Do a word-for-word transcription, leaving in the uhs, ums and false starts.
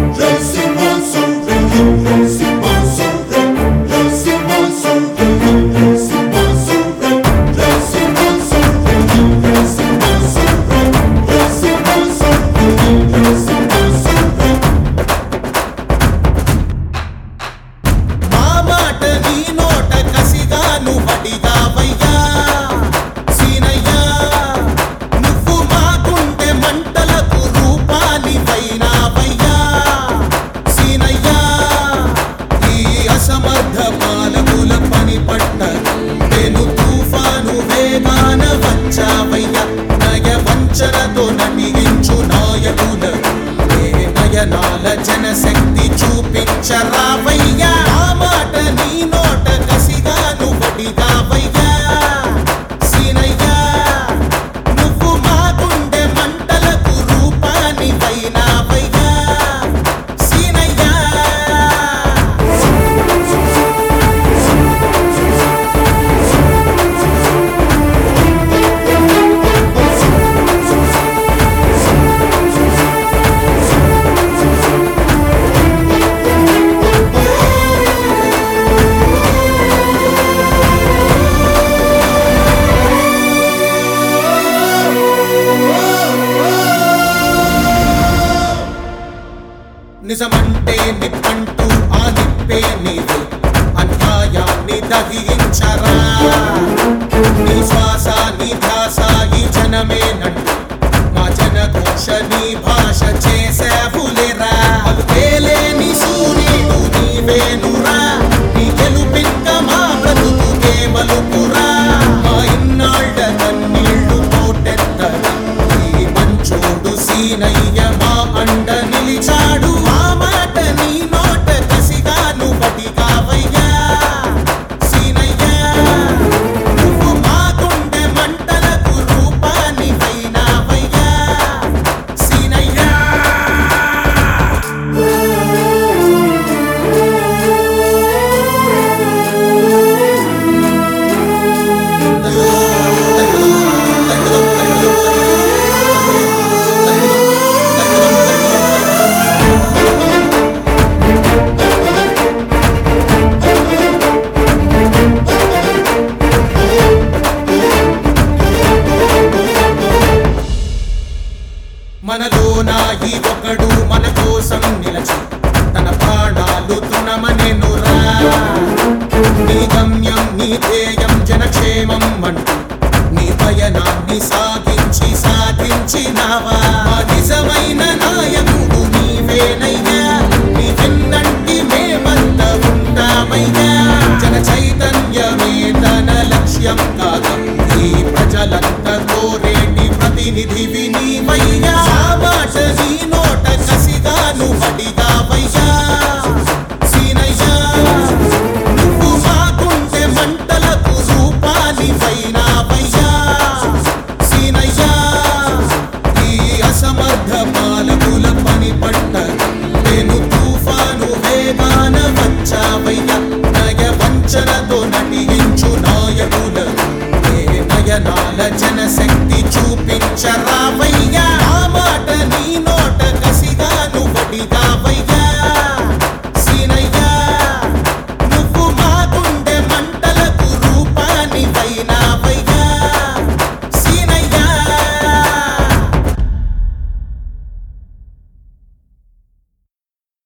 जनशक्ति చూపించరావయ్యా ఆ మాట నీ నోట కసిగా నువ్వడిగావయ్యా సీనయ్యా నువ్వు మా గుండె మంటలకు రూపానివైనావయ్యా సీనయ్యా నిజమంటే నిప్పంటూ ఆ నిప్పే నీవు అన్యాయాన్ని దహించరా నీ శ్వాస నీ ధ్యాస ఈ జనమేనంటూ మా జనఘోష నీ భాష చేసావులేరా అలుపేలేని సూర్యుడు నీవేనురా నీ గెలుపింక మా బ్రతుకుకే మలుపురా మా ఇన్నాళ్ళ కన్నీళ్లు పోటెత్తరా ఈ మంచోడు సీనయ్య మా అండ నిలిచాడు మనలోన ఈ ఒకడు మన కోసం నిలచి తన ప్రాణాలు తృణమనెనురా నీ గమ్యం నీ ధ్యేయం జనక్షేమం అంటూ నీ పయనాన్ని సాగించి సాధించినావా నిజమైన నాయకుడు నీవేనయ్యా నీ వెన్నంటి మేమంతా ఉంటామయ్యా జన చైతన్యమే తన లక్ష్యం కాగా ఈ ప్రజలంతా కోరేటి ప్రతినిధివి నీవయ్యా మాట నీ నోట కసిగా నువ్వడిగావయ్యా సీనయ్యా నువ్వు మా గుండె మంటలకు రూపానివైనావయ్యా సీనయ్యా ఈ అసమర్థ పాలకుల పని పట్ట నేను తుఫాను వేగాన వచ్చావయ్యా నయ వంచనతో నటించు నాయకుల నయనాల జనశక్తి చూపించరావయ్యా ఆ మాట నీ నోట కసిగా నువ్వడిగావయ్యా